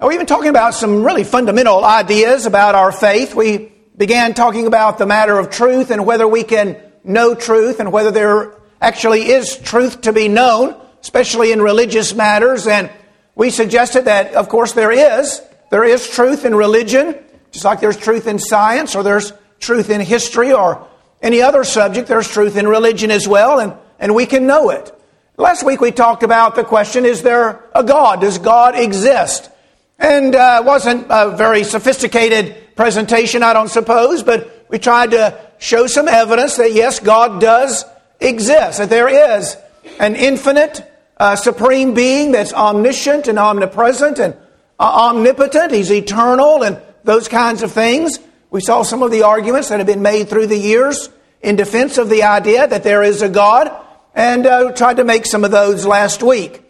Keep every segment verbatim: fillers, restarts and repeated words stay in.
We've been talking about some really fundamental ideas about our faith. We began talking about the matter of truth and whether we can know truth and whether there actually is truth to be known, especially in religious matters. And we suggested that, of course, there is. There is truth in religion, just like there's truth in science or there's truth in history or any other subject. There's truth in religion as well, and, and we can know it. Last week we talked about the question, is there a God? Does God exist? And uh, it wasn't a very sophisticated presentation, I don't suppose, but we tried to show some evidence that, yes, God does exist, that there is an infinite, uh, supreme being that's omniscient and omnipresent and uh, omnipotent. He's eternal and those kinds of things. We saw some of the arguments that have been made through the years in defense of the idea that there is a God, and uh, tried to make some of those last week.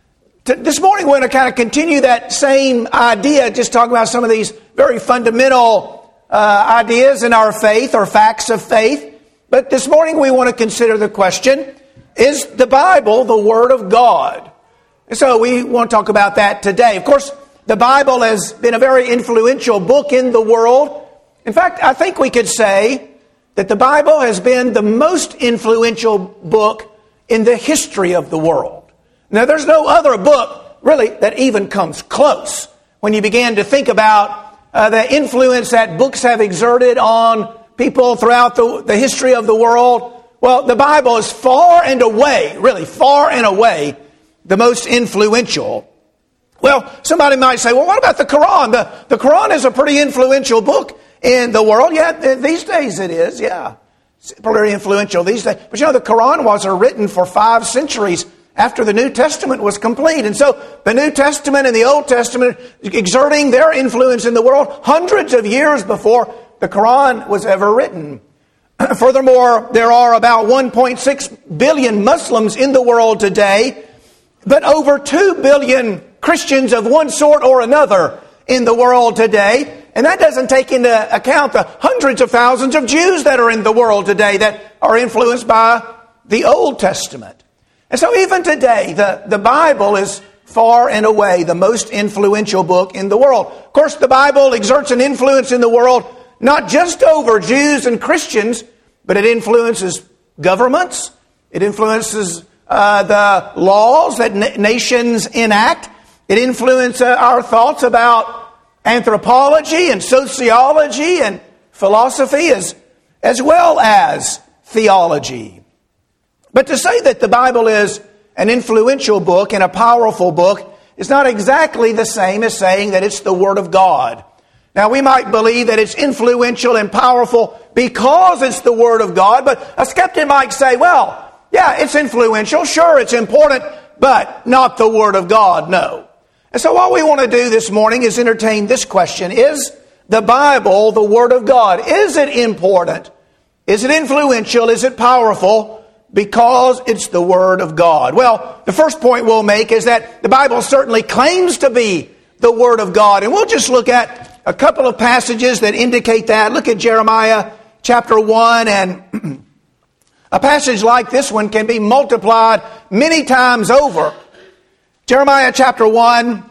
This morning we're going to kind of continue that same idea, just talking about some of these very fundamental uh, ideas in our faith or facts of faith. But this morning we want to consider the question, is the Bible the Word of God? And so we want to talk about that today. Of course, the Bible has been a very influential book in the world. In fact, I think we could say that the Bible has been the most influential book in the history of the world. Now, there's no other book, really, that even comes close when you begin to think about uh, the influence that books have exerted on people throughout the, the history of the world. Well, the Bible is far and away, really far and away, the most influential. Well, somebody might say, well, what about the Quran? The, the Quran is a pretty influential book in the world. Yeah, these days it is, yeah. It's pretty influential these days. But you know, the Quran was written for five centuries after the New Testament was complete. And so the New Testament and the Old Testament exerting their influence in the world hundreds of years before the Quran was ever written. Furthermore, there are about one point six billion Muslims in the world today, but over two billion Christians of one sort or another in the world today. And that doesn't take into account the hundreds of thousands of Jews that are in the world today that are influenced by the Old Testament. And so even today, the, the Bible is far and away the most influential book in the world. Of course, the Bible exerts an influence in the world not just over Jews and Christians, but it influences governments. It influences uh, the laws that na- nations enact. It influences uh, our thoughts about anthropology and sociology and philosophy as, as well as theology. But to say that the Bible is an influential book and a powerful book is not exactly the same as saying that it's the Word of God. Now, we might believe that it's influential and powerful because it's the Word of God, but a skeptic might say, well, yeah, it's influential, sure, it's important, but not the Word of God, no. And so what we want to do this morning is entertain this question. Is the Bible the Word of God? Is it important? Is it influential? Is it powerful? Because it's the Word of God. Well, the first point we'll make is that the Bible certainly claims to be the Word of God. And we'll just look at a couple of passages that indicate that. Look at Jeremiah chapter one, and a passage like this one can be multiplied many times over. Jeremiah chapter one,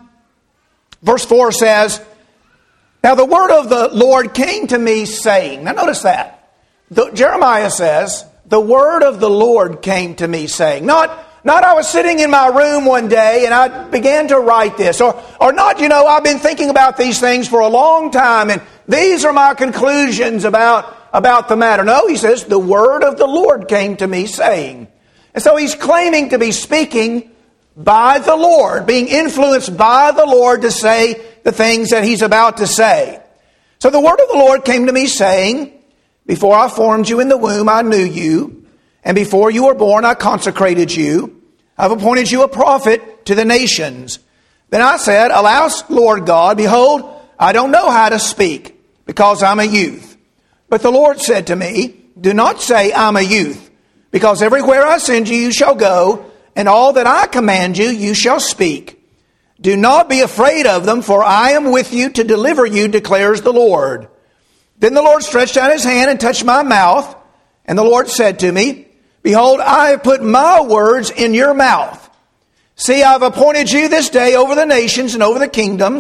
verse four says, "Now the word of the Lord came to me saying," now notice that. The, Jeremiah says, the word of the Lord came to me saying, not, not I was sitting in my room one day and I began to write this, or, or not, you know, I've been thinking about these things for a long time and these are my conclusions about, about the matter. No, he says, the word of the Lord came to me saying. And so he's claiming to be speaking by the Lord, being influenced by the Lord to say the things that he's about to say. So the word of the Lord came to me saying, before I formed you in the womb, I knew you. And before you were born, I consecrated you. I've appointed you a prophet to the nations. Then I said, alas, Lord God, behold, I don't know how to speak because I'm a youth. But the Lord said to me, do not say I'm a youth, because everywhere I send you, you shall go, and all that I command you, you shall speak. Do not be afraid of them, for I am with you to deliver you, declares the Lord. Then the Lord stretched out his hand and touched my mouth. And the Lord said to me, behold, I have put my words in your mouth. See, I have appointed you this day over the nations and over the kingdoms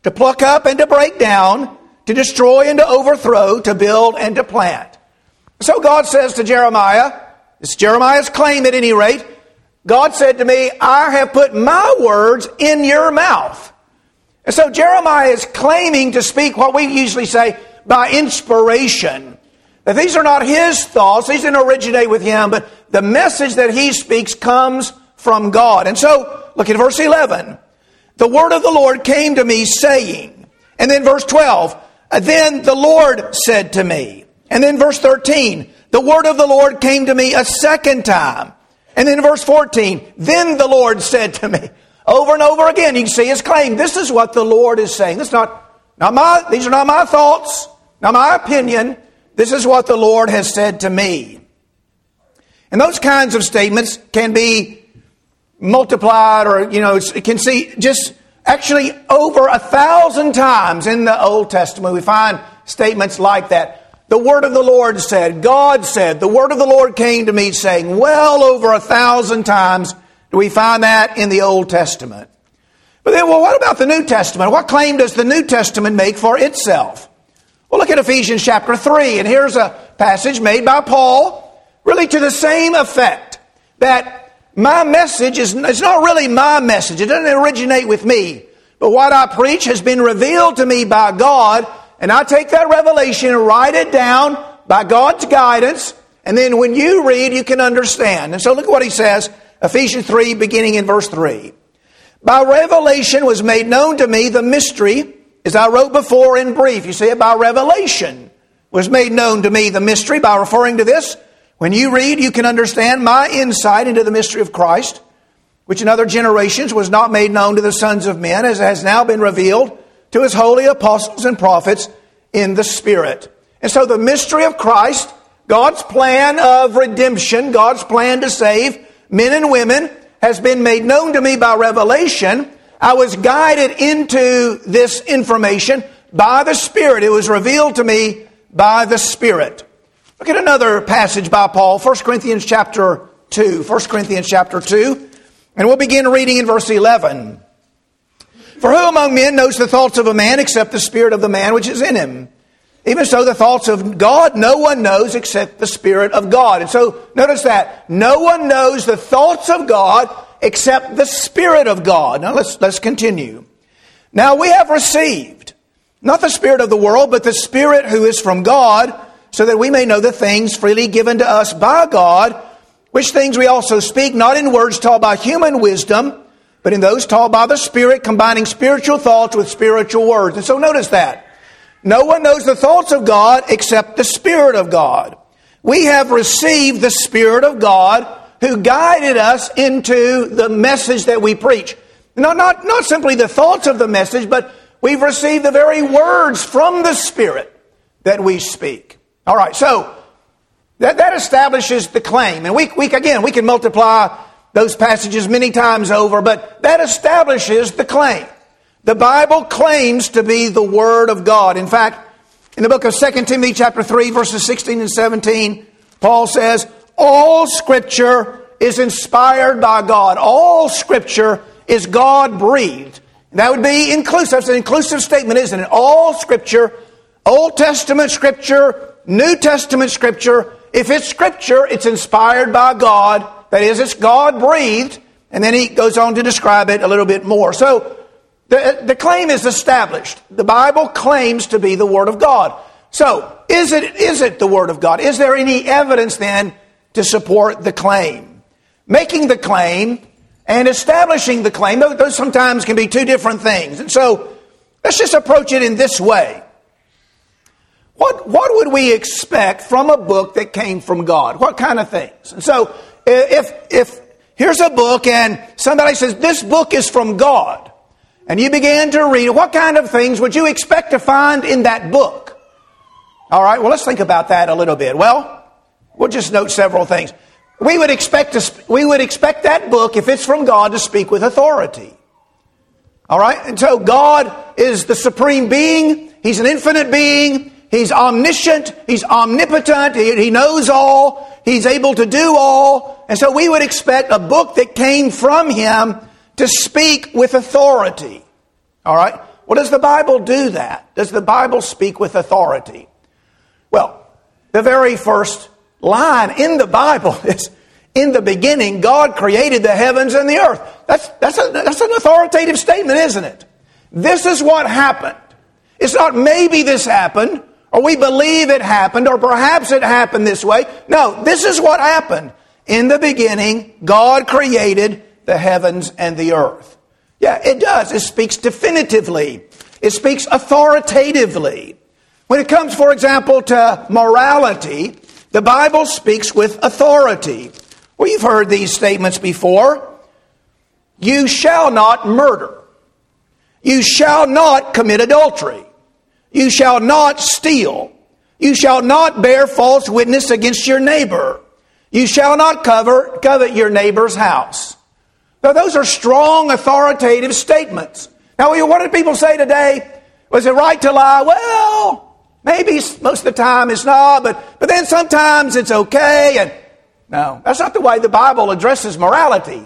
to pluck up and to break down, to destroy and to overthrow, to build and to plant. So God says to Jeremiah, it's Jeremiah's claim at any rate, God said to me, I have put my words in your mouth. And so Jeremiah is claiming to speak what we usually say by inspiration. That these are not his thoughts, these didn't originate with him, but the message that he speaks comes from God. And so, look at verse eleven. The word of the Lord came to me saying, and then verse twelve, then the Lord said to me. And then verse thirteen, the word of the Lord came to me a second time. And then verse fourteen, then the Lord said to me. Over and over again, you can see his claim. This is what the Lord is saying. This is not, not my, these are not my thoughts, not my opinion. This is what the Lord has said to me. And those kinds of statements can be multiplied, or, you know, it can see just actually over a thousand times in the Old Testament. We find statements like that. The word of the Lord said, God said, the word of the Lord came to me saying, well over a thousand times do we find that in the Old Testament. But then, well, what about the New Testament? What claim does the New Testament make for itself? Well, look at Ephesians chapter three, and here's a passage made by Paul, really to the same effect, that my message is it's not really my message. It doesn't originate with me. But what I preach has been revealed to me by God, and I take that revelation and write it down by God's guidance, and then when you read, you can understand. And so look at what he says, Ephesians three, beginning in verse three. By revelation was made known to me the mystery, as I wrote before in brief. You see it, by revelation was made known to me the mystery. By referring to this, when you read, you can understand my insight into the mystery of Christ, which in other generations was not made known to the sons of men, as has now been revealed to his holy apostles and prophets in the Spirit. And so the mystery of Christ, God's plan of redemption, God's plan to save men and women, has been made known to me by revelation. I was guided into this information by the Spirit. It was revealed to me by the Spirit. Look at another passage by Paul, First Corinthians chapter two. First Corinthians chapter two. And we'll begin reading in verse eleven. For who among men knows the thoughts of a man except the spirit of the man which is in him? Even so, the thoughts of God no one knows except the Spirit of God. And so, notice that. No one knows the thoughts of God except the Spirit of God. Now, let's, let's continue. Now, we have received, not the spirit of the world, but the Spirit who is from God, so that we may know the things freely given to us by God, which things we also speak, not in words taught by human wisdom, but in those taught by the Spirit, combining spiritual thoughts with spiritual words. And so, notice that. No one knows the thoughts of God except the Spirit of God. We have received the Spirit of God who guided us into the message that we preach. No, not, not simply the thoughts of the message, but we've received the very words from the Spirit that we speak. All right, so that, that establishes the claim. And we, we again, we can multiply those passages many times over, but that establishes the claim. The Bible claims to be the Word of God. In fact, in the book of Second Timothy chapter three, verses sixteen and seventeen, Paul says, all Scripture is inspired by God. All Scripture is God-breathed. That would be inclusive. It's an inclusive statement, isn't it? All Scripture, Old Testament Scripture, New Testament Scripture. If it's Scripture, it's inspired by God. That is, it's God-breathed. And then he goes on to describe it a little bit more. So, The, the claim is established. The Bible claims to be the Word of God. So, is it, is it the Word of God? Is there any evidence then to support the claim? Making the claim and establishing the claim, those, those sometimes can be two different things. And so, let's just approach it in this way. What, what would we expect from a book that came from God? What kind of things? And so, if, if here's a book and somebody says, this book is from God, and you began to read, what kind of things would you expect to find in that book? All right, well, let's think about that a little bit. Well, we'll just note several things. We would expect to, we would expect that book, if it's from God, to speak with authority. All right, and so God is the supreme being. He's an infinite being. He's omniscient. He's omnipotent. He, he knows all. He's able to do all. And so we would expect a book that came from Him to speak with authority. All right? Well, does the Bible do that? Does the Bible speak with authority? Well, the very first line in the Bible is, in the beginning, God created the heavens and the earth. That's, that's, a, that's an authoritative statement, isn't it? This is what happened. It's not maybe this happened, or we believe it happened, or perhaps it happened this way. No, this is what happened. In the beginning, God created the heavens and the earth. Yeah, it does. It speaks definitively. It speaks authoritatively. When it comes, for example, to morality, the Bible speaks with authority. Well, you've heard these statements before. You shall not murder. You shall not commit adultery. You shall not steal. You shall not bear false witness against your neighbor. You shall not cover, covet your neighbor's house. Now, those are strong, authoritative statements. Now, what do people say today? Was it right to lie? Well, maybe most of the time it's not, but, but then sometimes it's okay. And no, that's not the way the Bible addresses morality.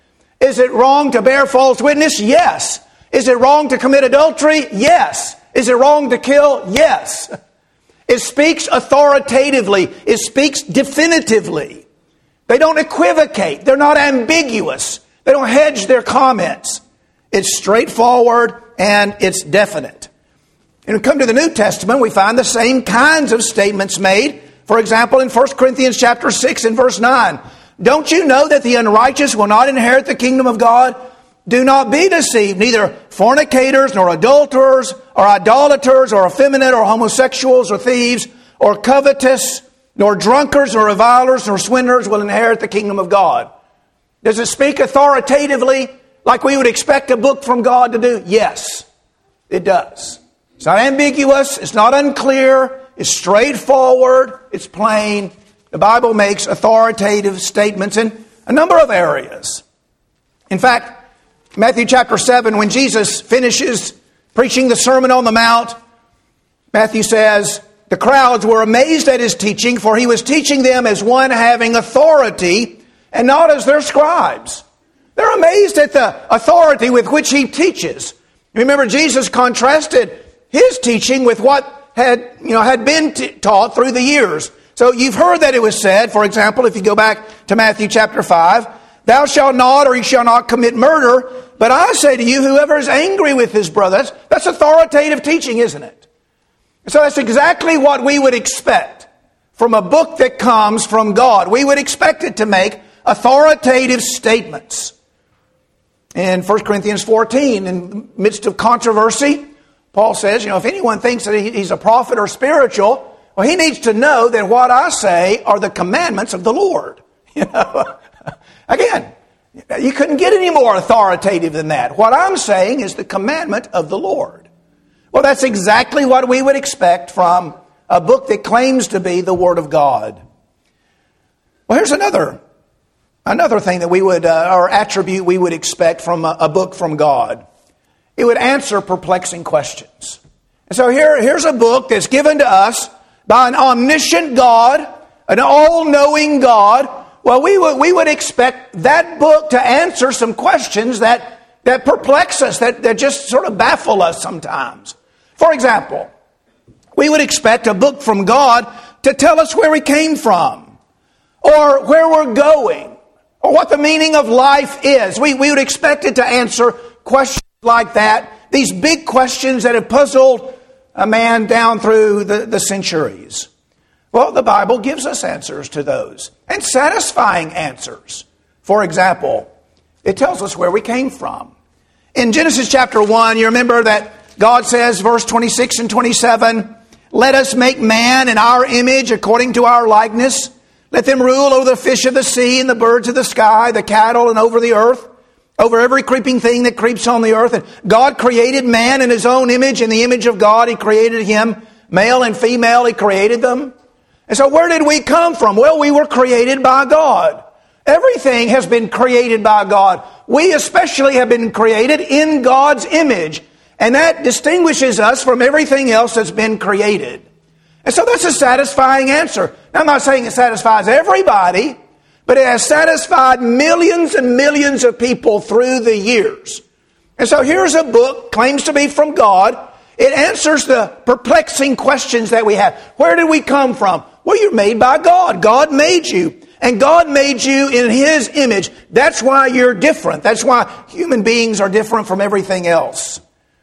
Is it wrong to bear false witness? Yes. Is it wrong to commit adultery? Yes. Is it wrong to kill? Yes. It speaks authoritatively. It speaks definitively. They don't equivocate. They're not ambiguous. They don't hedge their comments. It's straightforward and it's definite. And when we come to the New Testament, we find the same kinds of statements made. For example, in First Corinthians chapter six and verse nine, don't you know that the unrighteous will not inherit the kingdom of God? Do not be deceived, neither fornicators, nor adulterers, or idolaters, or effeminate, or homosexuals, or thieves, or covetous, nor drunkards, nor revilers, nor swindlers will inherit the kingdom of God. Does it speak authoritatively like we would expect a book from God to do? Yes, it does. It's not ambiguous. It's not unclear. It's straightforward. It's plain. The Bible makes authoritative statements in a number of areas. In fact, Matthew chapter seven, when Jesus finishes preaching the Sermon on the Mount, Matthew says, the crowds were amazed at his teaching, for he was teaching them as one having authority and not as their scribes. They're amazed at the authority with which he teaches. Remember, Jesus contrasted his teaching with what had, you know, had been t- taught through the years. So you've heard that it was said, for example, if you go back to Matthew chapter five, thou shalt not or you shall not commit murder, but I say to you, whoever is angry with his brother, that's, that's authoritative teaching, isn't it? So that's exactly what we would expect from a book that comes from God. We would expect it to make authoritative statements. In First Corinthians fourteen, in the midst of controversy, Paul says, you know, if anyone thinks that he's a prophet or spiritual, well, he needs to know that what I say are the commandments of the Lord. You know, again, you couldn't get any more authoritative than that. What I'm saying is the commandment of the Lord. Well, that's exactly what we would expect from a book that claims to be the Word of God. Well, here's another Another thing that we would, uh, or attribute we would expect from a, a book from God. It would answer perplexing questions. And so here, here's a book that's given to us by an omniscient God, an all-knowing God. Well, we would, we would expect that book to answer some questions that, that perplex us, that, that just sort of baffle us sometimes. For example, we would expect a book from God to tell us where we came from, or where we're going, or what the meaning of life is. We, we would expect it to answer questions like that, these big questions that have puzzled a man down through the, the centuries. Well, the Bible gives us answers to those, and satisfying answers. For example, it tells us where we came from. In Genesis chapter one, you remember that God says, verse twenty-six and twenty-seven, let us make man in our image according to our likeness. Let them rule over the fish of the sea and the birds of the sky, the cattle, and over the earth, over every creeping thing that creeps on the earth. And God created man in his own image. In the image of God, he created him. Male and female, he created them. And so where did we come from? Well, we were created by God. Everything has been created by God. We especially have been created in God's image. And that distinguishes us from everything else that's been created. And so that's a satisfying answer. Now, I'm not saying it satisfies everybody, but it has satisfied millions and millions of people through the years. And so here's a book, claims to be from God. It answers the perplexing questions that we have. Where did we come from? Well, you're made by God. God made you. And God made you in His image. That's why you're different. That's why human beings are different from everything else.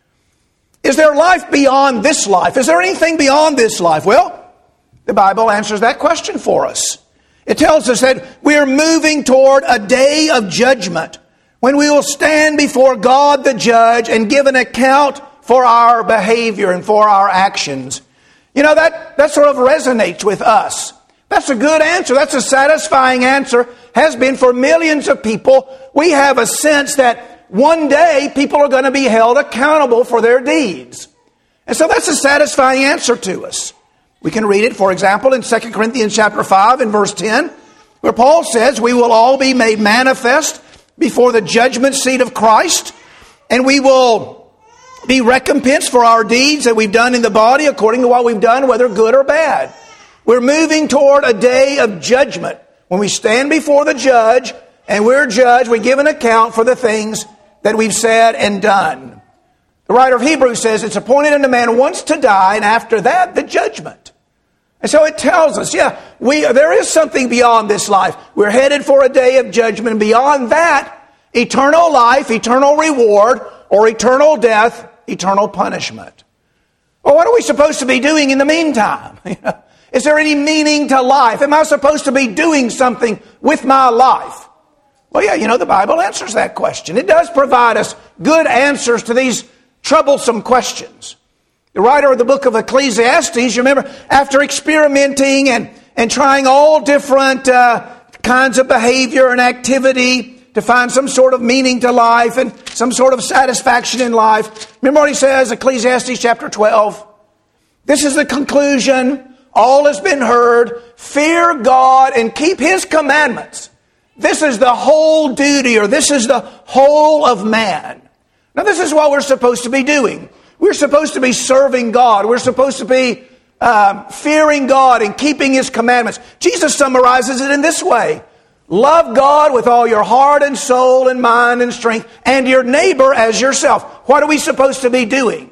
Is there life beyond this life? Is there anything beyond this life? Well, the Bible answers that question for us. It tells us that we are moving toward a day of judgment when we will stand before God the judge and give an account for our behavior and for our actions. You know, that, that sort of resonates with us. That's a good answer. That's a satisfying answer. Has been for millions of people. We have a sense that one day people are going to be held accountable for their deeds. And so that's a satisfying answer to us. We can read it, for example, in Second Corinthians chapter five and verse ten, where Paul says, we will all be made manifest before the judgment seat of Christ, and we will be recompensed for our deeds that we've done in the body according to what we've done, whether good or bad. We're moving toward a day of judgment when we stand before the judge and we're judged. We give an account for the things that we've said and done. The writer of Hebrews says it's appointed unto man once to die, and after that, the judgment. And so it tells us, yeah, we there is something beyond this life. We're headed for a day of judgment. Beyond that, eternal life, eternal reward, or eternal death, eternal punishment. Well, what are we supposed to be doing in the meantime? Is there any meaning to life? Am I supposed to be doing something with my life? Well, yeah, you know, the Bible answers that question. It does provide us good answers to these troublesome questions. The writer of the book of Ecclesiastes, you remember, after experimenting and, and trying all different uh, kinds of behavior and activity to find some sort of meaning to life and some sort of satisfaction in life. Remember what he says, Ecclesiastes chapter twelve? This is the conclusion. All has been heard. Fear God and keep His commandments. This is the whole duty, or this is the whole of man. Now, this is what we're supposed to be doing. We're supposed to be serving God. We're supposed to be uh, fearing God and keeping His commandments. Jesus summarizes it in this way. Love God with all your heart and soul and mind and strength, and your neighbor as yourself. What are we supposed to be doing?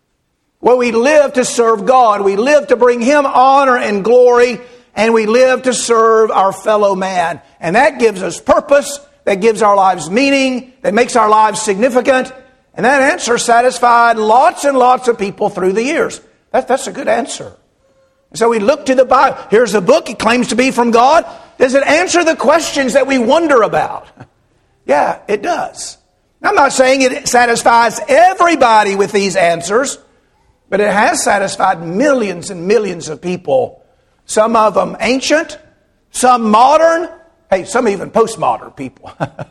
Well, we live to serve God. We live to bring Him honor and glory, and we live to serve our fellow man. And that gives us purpose, that gives our lives meaning, that makes our lives significant. And that answer satisfied lots and lots of people through the years. That, that's a good answer. So we look to the Bible. Here's a book. It claims to be from God. Does it answer the questions that we wonder about? Yeah, it does. I'm not saying it satisfies everybody with these answers, but it has satisfied millions and millions of people. Some of them ancient, some modern, hey, some even postmodern people.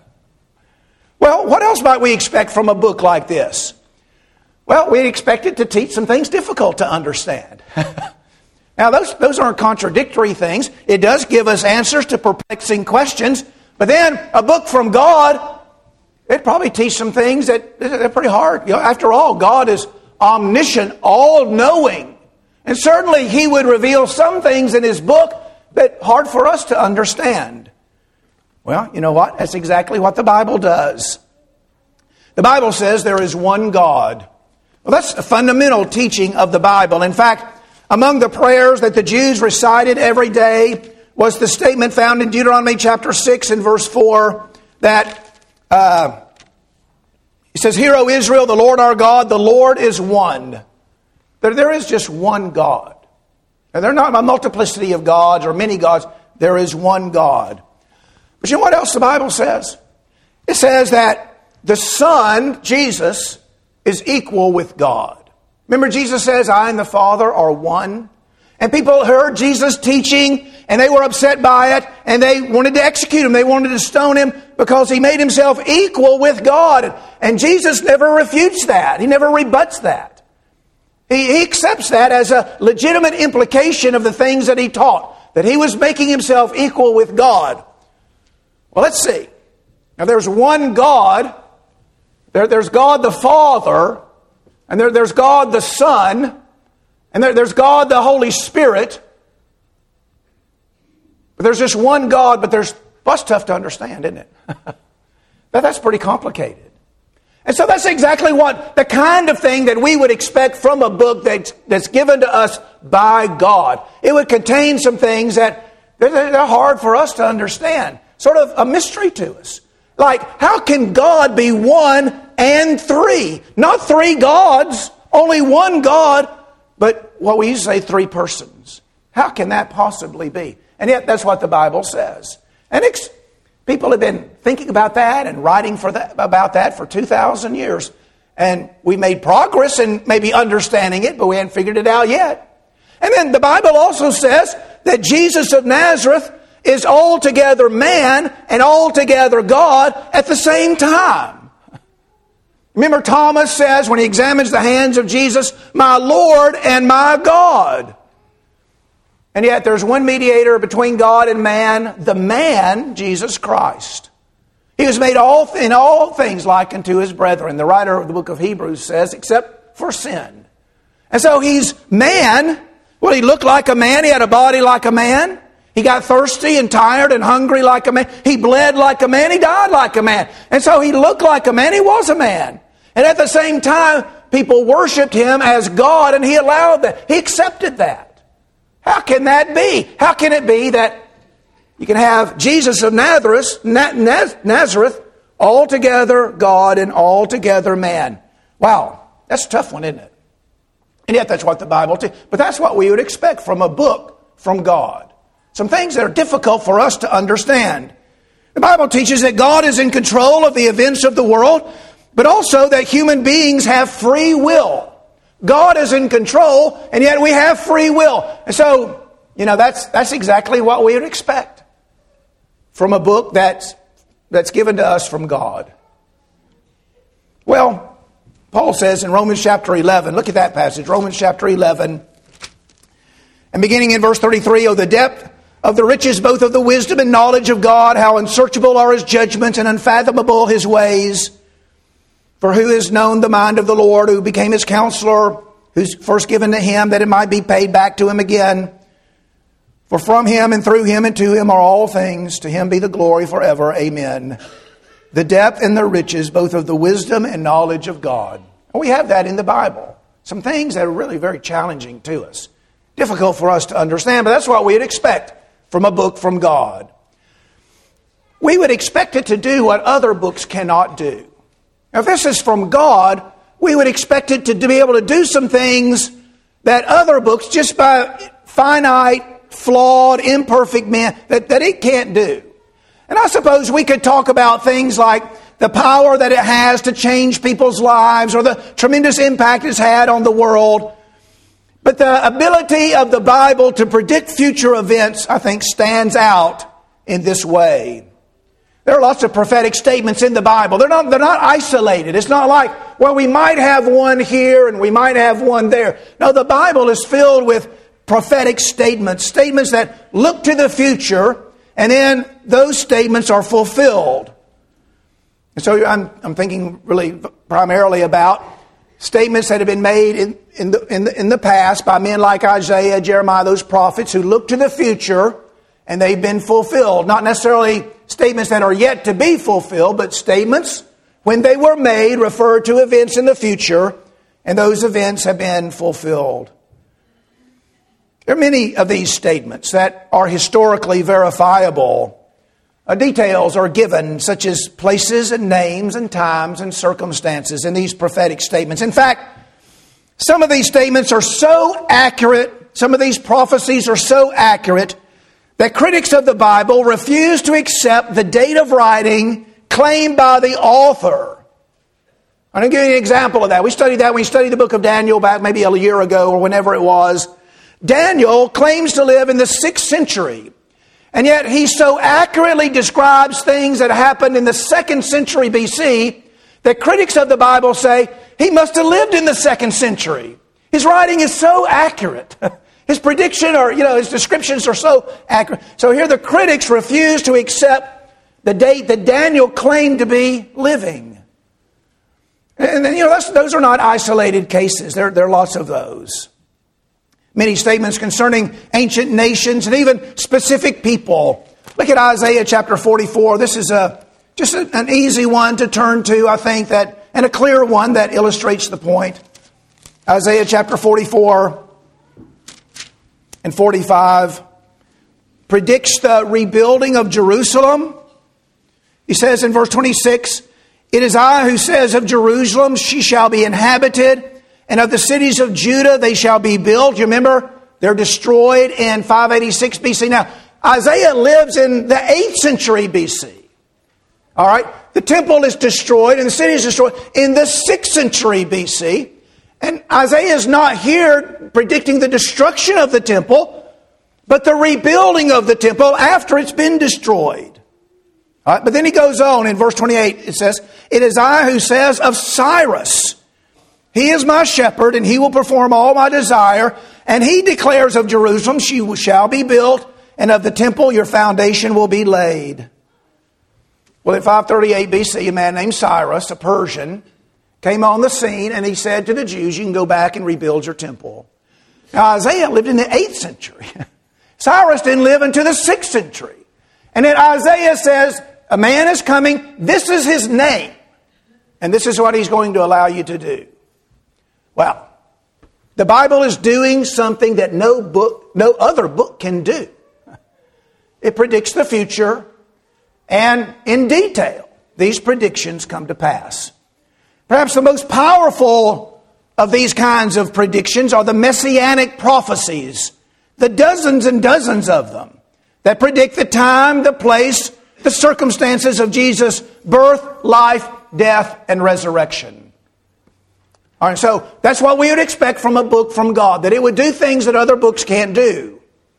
Well, what else might we expect from a book like this? Well, we expect it to teach some things difficult to understand. Now, those, those aren't contradictory things. It does give us answers to perplexing questions. But then, a book from God, it'd probably teach some things that are pretty hard. You know, after all, God is omniscient, all-knowing. And certainly He would reveal some things in His book that are hard for us to understand. Well, you know what? That's exactly what the Bible does. The Bible says there is one God. Well, that's a fundamental teaching of the Bible. In fact, among the prayers that the Jews recited every day was the statement found in Deuteronomy chapter six and verse four that uh, it says, "Hear, O Israel, the Lord our God, the Lord is one." There, there is just one God. Now, there are not a multiplicity of gods or many gods. There is one God. But you know what else the Bible says? It says that the Son, Jesus, is equal with God. Remember, Jesus says, I and the Father are one. And people heard Jesus teaching, and they were upset by it, and they wanted to execute Him. They wanted to stone Him because He made Himself equal with God. And Jesus never refutes that. He never rebuts that. He, he accepts that as a legitimate implication of the things that He taught, that He was making Himself equal with God. Well, let's see. Now, there's one God. There, there's God the Father, and there, there's God the Son, and there, there's God the Holy Spirit. But there's just one God, but there's that's tough to understand, isn't it? that, that's pretty complicated. And so that's exactly what, the kind of thing that we would expect from a book that's, that's given to us by God. It would contain some things that they're hard for us to understand. Sort of a mystery to us. Like, how can God be one and three? Not three gods, only one God, but what we used to say, three persons. How can that possibly be? And yet that's what the Bible says. And ex- people have been thinking about that and writing for that, about that for two thousand years. And we made progress in maybe understanding it, but we hadn't figured it out yet. And then the Bible also says that Jesus of Nazareth is altogether man and altogether God at the same time. Remember, Thomas says when he examines the hands of Jesus, my Lord and my God. And yet there's one mediator between God and man, the man, Jesus Christ. He was made all in all things like unto his brethren. The writer of the book of Hebrews says, except for sin. And so he's man. Well, he looked like a man. He had a body like a man. He got thirsty and tired and hungry like a man. He bled like a man. He died like a man. And so he looked like a man. He was a man. And at the same time, people worshiped him as God, and he allowed that. He accepted that. How can that be? How can it be that you can have Jesus of Nazareth, Nazareth, altogether God and altogether man? Wow, that's a tough one, isn't it? And yet that's what the Bible teaches. But that's what we would expect from a book from God. Some things that are difficult for us to understand. The Bible teaches that God is in control of the events of the world, but also that human beings have free will. God is in control, and yet we have free will. And so, you know, that's that's exactly what we would expect from a book that's that's given to us from God. Well, Paul says in Romans chapter eleven, look at that passage, Romans chapter eleven, and beginning in verse thirty-three, oh, the depth of the riches both of the wisdom and knowledge of God, how unsearchable are his judgments and unfathomable his ways. For who has known the mind of the Lord, who became his counselor, who's first given to him that it might be paid back to him again? For from him and through him and to him are all things. To him be the glory forever. Amen. The depth and the riches both of the wisdom and knowledge of God. And we have that in the Bible. Some things that are really very challenging to us. Difficult for us to understand, but that's what we'd expect from a book from God. We would expect it to do what other books cannot do. Now, if this is from God, we would expect it to be able to do some things that other books, just by finite, flawed, imperfect men, that, that it can't do. And I suppose we could talk about things like the power that it has to change people's lives or the tremendous impact it's had on the world. But the ability of the Bible to predict future events, I think, stands out in this way. There are lots of prophetic statements in the Bible. They're not, they're not isolated. It's not like, well, we might have one here and we might have one there. No, the Bible is filled with prophetic statements, statements that look to the future, and then those statements are fulfilled. And so I'm, I'm thinking really primarily about statements that have been made in, in, the, in, the, in the past by men like Isaiah, Jeremiah, those prophets who look to the future and they've been fulfilled. Not necessarily statements that are yet to be fulfilled, but statements when they were made refer to events in the future, and those events have been fulfilled. There are many of these statements that are historically verifiable. Uh, details are given, such as places and names and times and circumstances in these prophetic statements. In fact, some of these statements are so accurate, some of these prophecies are so accurate, that critics of the Bible refuse to accept the date of writing claimed by the author. I'm going to give you an example of that. We studied that when we studied the book of Daniel back maybe a year ago or whenever it was. Daniel claims to live in the sixth century. And yet he so accurately describes things that happened in the second century B C that critics of the Bible say he must have lived in the second century. His writing is so accurate. His prediction or, you know, his descriptions are so accurate. So here the critics refuse to accept the date that Daniel claimed to be living. And then, you know, that's, those are not isolated cases. There, there are lots of those. Many statements concerning ancient nations and even specific people. Look at Isaiah chapter forty-four. This is a just a, an easy one to turn to. I think that and a clear one that illustrates the point. Isaiah chapter forty-four and forty-five predicts the rebuilding of Jerusalem. He says in verse twenty-six, "It is I who says of Jerusalem, she shall be inhabited, and of the cities of Judah they shall be built." You remember, they're destroyed in five eighty-six B C. Now, Isaiah lives in the eighth century B C. All right? The temple is destroyed and the city is destroyed in the sixth century B C. And Isaiah is not here predicting the destruction of the temple, but the rebuilding of the temple after it's been destroyed. All right? But then he goes on in verse twenty-eight. It says, "It is I who says of Cyrus, he is my shepherd, and he will perform all my desire. And he declares of Jerusalem, she shall be built, and of the temple your foundation will be laid." Well, in five thirty-eight B C, a man named Cyrus, a Persian, came on the scene, and he said to the Jews, "You can go back and rebuild your temple." Now, Isaiah lived in the eighth century. Cyrus didn't live into the sixth century. And then Isaiah says, a man is coming, this is his name, and this is what he's going to allow you to do. Well, the Bible is doing something that no book, no other book can do. It predicts the future, and in detail, these predictions come to pass. Perhaps the most powerful of these kinds of predictions are the messianic prophecies, the dozens and dozens of them that predict the time, the place, the circumstances of Jesus' birth, life, death, and resurrection. All right, so that's what we would expect from a book from God, that it would do things that other books can't do.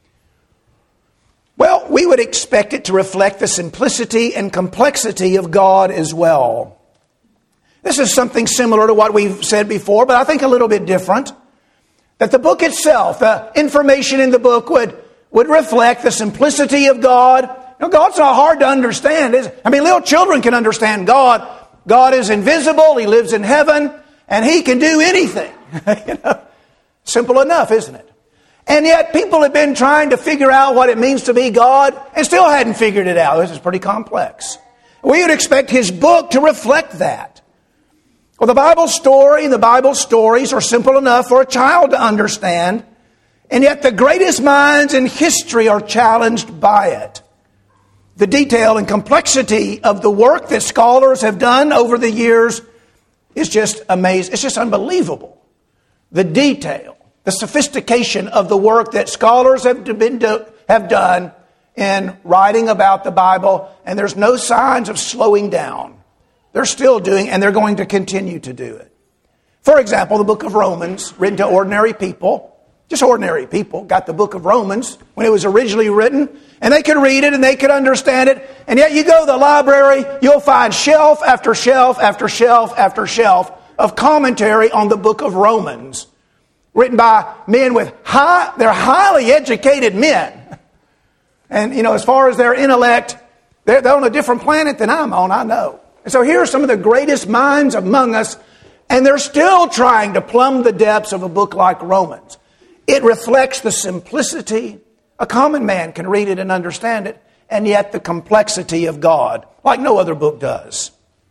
Well, we would expect it to reflect the simplicity and complexity of God as well. This is something similar to what we've said before, but I think a little bit different. That the book itself, the information in the book would, would reflect the simplicity of God. You know, God's not hard to understand, is it? I mean, little children can understand God. God is invisible, He lives in heaven, and He can do anything. You know? Simple enough, isn't it? And yet people have been trying to figure out what it means to be God and still hadn't figured it out. This is pretty complex. We would expect His book to reflect that. Well, the Bible story and the Bible stories are simple enough for a child to understand, and yet the greatest minds in history are challenged by it. The detail and complexity of the work that scholars have done over the years is just amazing. It's just unbelievable. The detail, the sophistication of the work that scholars have been do, have done in writing about the Bible, and there's no signs of slowing down. They're still doing, and they're going to continue to do it. For example, the book of Romans, written to ordinary people, just ordinary people, got the book of Romans when it was originally written, and they could read it and they could understand it. And yet you go to the library, you'll find shelf after shelf after shelf after shelf of commentary on the book of Romans, written by men with high, they're highly educated men. And, you know, as far as their intellect, they're, they're on a different planet than I'm on, I know. And so here are some of the greatest minds among us, and they're still trying to plumb the depths of a book like Romans. It reflects the simplicity. A common man can read it and understand it, and yet the complexity of God, like no other book does.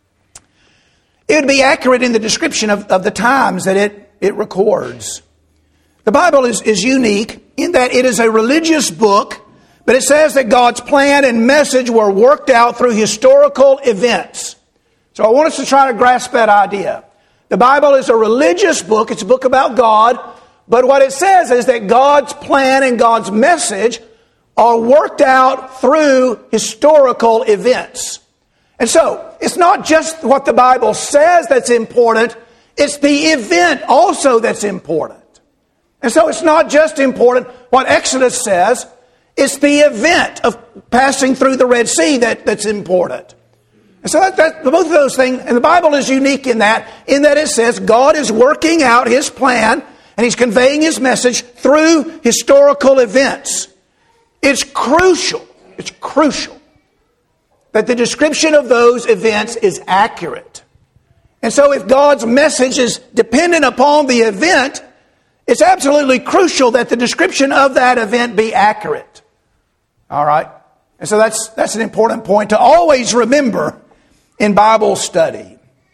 It would be accurate in the description of, of the times that it, it records. The Bible is, is unique in that it is a religious book, but it says that God's plan and message were worked out through historical events. So I want us to try to grasp that idea. The Bible is a religious book. It's a book about God. But what it says is that God's plan and God's message are worked out through historical events. And so it's not just what the Bible says that's important. It's the event also that's important. And so it's not just important what Exodus says. It's the event of passing through the Red Sea that, that's important. And so that, that, both of those things, and the Bible is unique in that, in that it says God is working out His plan and He's conveying His message through historical events. It's crucial, it's crucial that the description of those events is accurate. And so if God's message is dependent upon the event, it's absolutely crucial that the description of that event be accurate. All right? And so that's that's an important point to always remember in Bible study.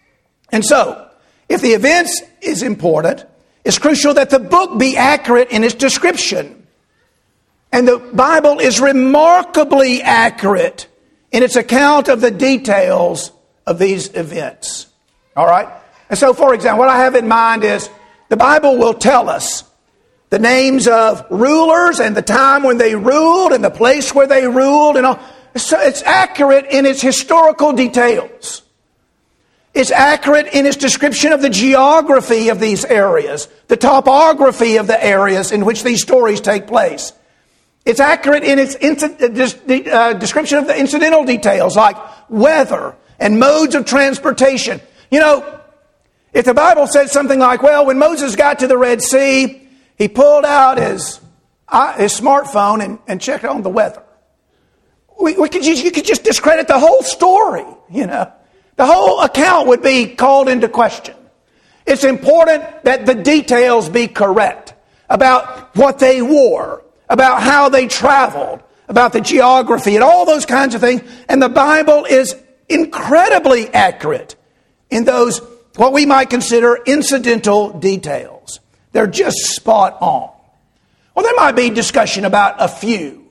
And so, if the events is important, it's crucial that the book be accurate in its description. And the Bible is remarkably accurate in its account of the details of these events. All right? And so, for example, what I have in mind is the Bible will tell us the names of rulers and the time when they ruled and the place where they ruled and all. So it's accurate in its historical details. It's accurate in its description of the geography of these areas, the topography of the areas in which these stories take place. It's accurate in its uh, description of the incidental details like weather and modes of transportation. You know, if the Bible said something like, well, when Moses got to the Red Sea, he pulled out his, uh, his smartphone and, and checked on the weather. We, we could just, you could just discredit the whole story, you know. The whole account would be called into question. It's important that the details be correct about what they wore, about how they traveled, about the geography and all those kinds of things. And the Bible is incredibly accurate in those, what we might consider incidental details. They're just spot on. Well, there might be discussion about a few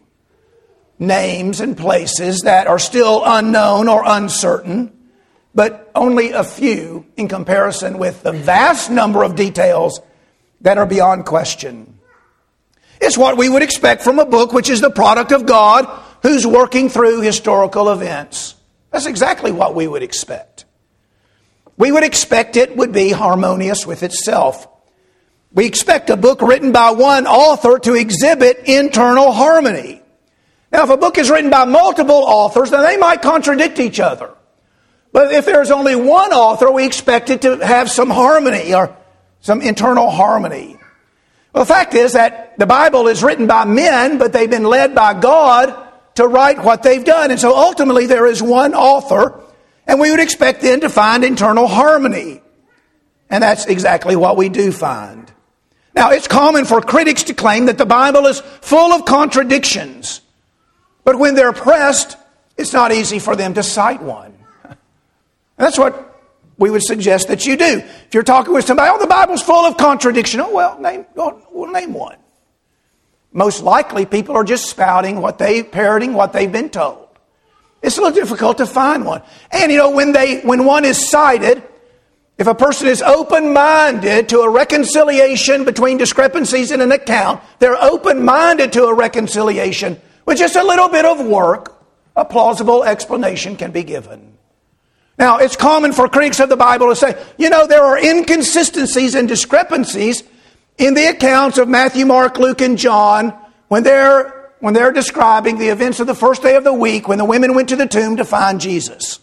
names and places that are still unknown or uncertain, but only a few in comparison with the vast number of details that are beyond question. It's what we would expect from a book which is the product of God who's working through historical events. That's exactly what we would expect. We would expect it would be harmonious with itself. We expect a book written by one author to exhibit internal harmony. Now, if a book is written by multiple authors, then they might contradict each other. But if there's only one author, we expect it to have some harmony or some internal harmony. Well, the fact is that the Bible is written by men, but they've been led by God to write what they've done. And so ultimately there is one author, and we would expect then to find internal harmony. And that's exactly what we do find. Now, it's common for critics to claim that the Bible is full of contradictions. But when they're pressed, it's not easy for them to cite one. And that's what we would suggest that you do. If you're talking with somebody, oh, the Bible's full of contradiction. Oh, well, name, well, we'll name one. Most likely, people are just spouting what they, parroting what they've been told. It's a little difficult to find one. And, you know, when they, when one is cited, if a person is open-minded to a reconciliation between discrepancies in an account, they're open-minded to a reconciliation. With just a little bit of work, a plausible explanation can be given. Now, it's common for critics of the Bible to say, you know, there are inconsistencies and discrepancies in the accounts of Matthew, Mark, Luke, and John when they're, when they're describing the events of the first day of the week when the women went to the tomb to find Jesus.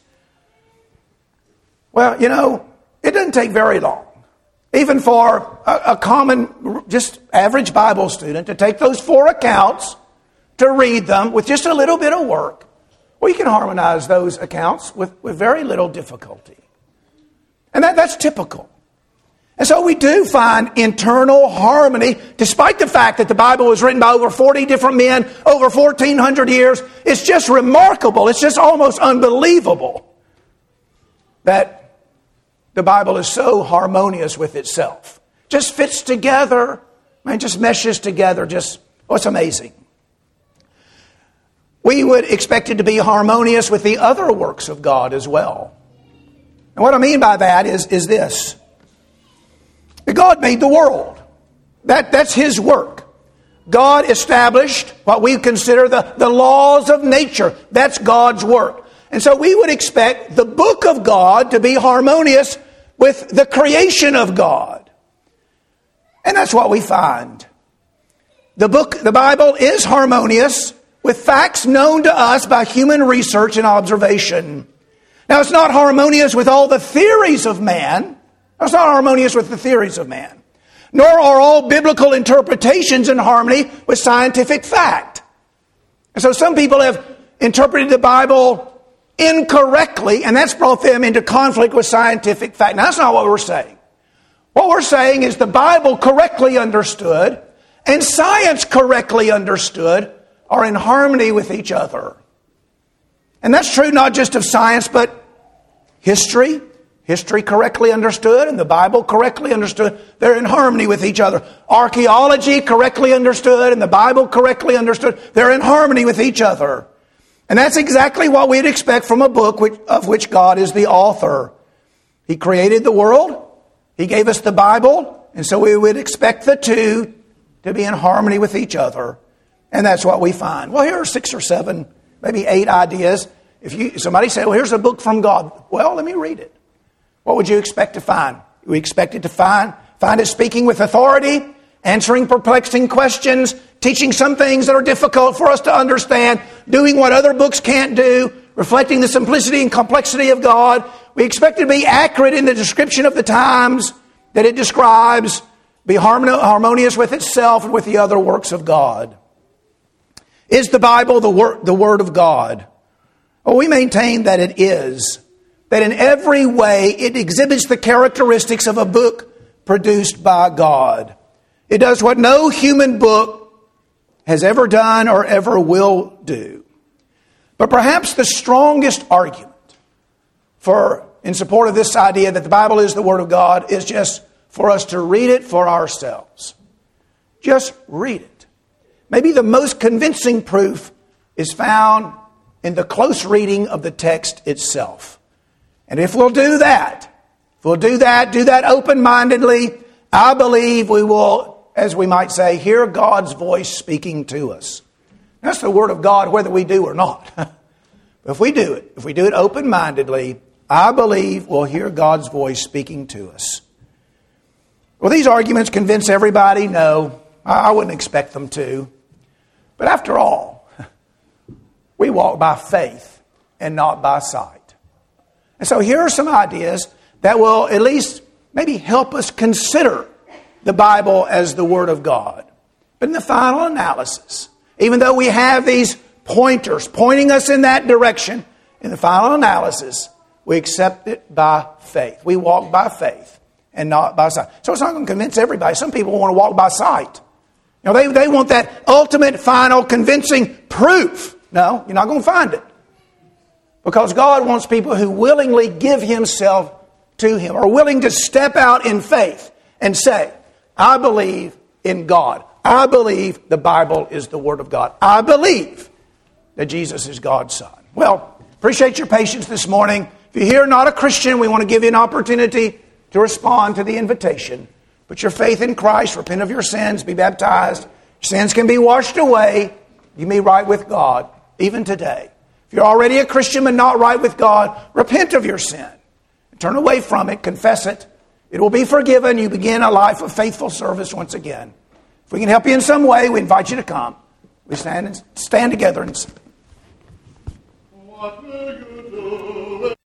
Well, you know, it doesn't take very long, even for a, a common, just average Bible student, to take those four accounts, to read them with just a little bit of work. We can harmonize those accounts with, with very little difficulty. And that, that's typical. And so we do find internal harmony, despite the fact that the Bible was written by over forty different men, over fourteen hundred years. It's just remarkable. It's just almost unbelievable that the Bible is so harmonious with itself. Just fits together. Man, just meshes together. Just, oh, it's amazing. We would expect it to be harmonious with the other works of God as well. And what I mean by that is, is this. God made the world. That, that's His work. God established what we consider the, the laws of nature. That's God's work. And so we would expect the book of God to be harmonious with the creation of God. And that's what we find. The book, the Bible is harmonious with facts known to us by human research and observation. Now, it's not harmonious with all the theories of man. It's not harmonious with the theories of man. Nor are all biblical interpretations in harmony with scientific fact. And so some people have interpreted the Bible incorrectly, and that's brought them into conflict with scientific fact. Now, that's not what we're saying. What we're saying is the Bible correctly understood and science correctly understood are in harmony with each other. And that's true not just of science, but history, History correctly understood and the Bible correctly understood, they're in harmony with each other. Archaeology correctly understood and the Bible correctly understood, they're in harmony with each other. And that's exactly what we'd expect from a book which, of which God is the author. He created the world, He gave us the Bible, and so we would expect the two to be in harmony with each other. And that's what we find. Well, here are six or seven, maybe eight ideas. If you somebody said, well, here's a book from God. Well, let me read it. What would you expect to find? We expect it to find, find it speaking with authority, answering perplexing questions, teaching some things that are difficult for us to understand, doing what other books can't do, reflecting the simplicity and complexity of God. We expect it to be accurate in the description of the times that it describes, be harmonious with itself and with the other works of God. Is the Bible the word, the Word of God? Well, we maintain that it is. That in every way it exhibits the characteristics of a book produced by God. It does what no human book has ever done or ever will do. But perhaps the strongest argument for in support of this idea that the Bible is the Word of God is just for us to read it for ourselves. Just read it. Maybe the most convincing proof is found in the close reading of the text itself. And if we'll do that, if we'll do that, do that open-mindedly, I believe we will, as we might say, hear God's voice speaking to us. That's the Word of God whether we do or not. But if we do it, if we do it open-mindedly, I believe we'll hear God's voice speaking to us. Well, these arguments convince everybody? No, I wouldn't expect them to. But after all, we walk by faith and not by sight. And so here are some ideas that will at least maybe help us consider the Bible as the Word of God. But in the final analysis, even though we have these pointers pointing us in that direction, in the final analysis, we accept it by faith. We walk by faith and not by sight. So it's not going to convince everybody. Some people want to walk by sight. You know, they, they want that ultimate, final, convincing proof. No, you're not going to find it. Because God wants people who willingly give Himself to Him, are willing to step out in faith and say, I believe in God. I believe the Bible is the Word of God. I believe that Jesus is God's Son. Well, appreciate your patience this morning. If you're here not a Christian, we want to give you an opportunity to respond to the invitation. Put your faith in Christ, repent of your sins, be baptized. Your sins can be washed away. You may be right with God, even today. If you're already a Christian but not right with God, repent of your sin. Turn away from it, confess it. It will be forgiven. You begin a life of faithful service once again. If we can help you in some way, we invite you to come. We stand and stand together and sing. What will you do?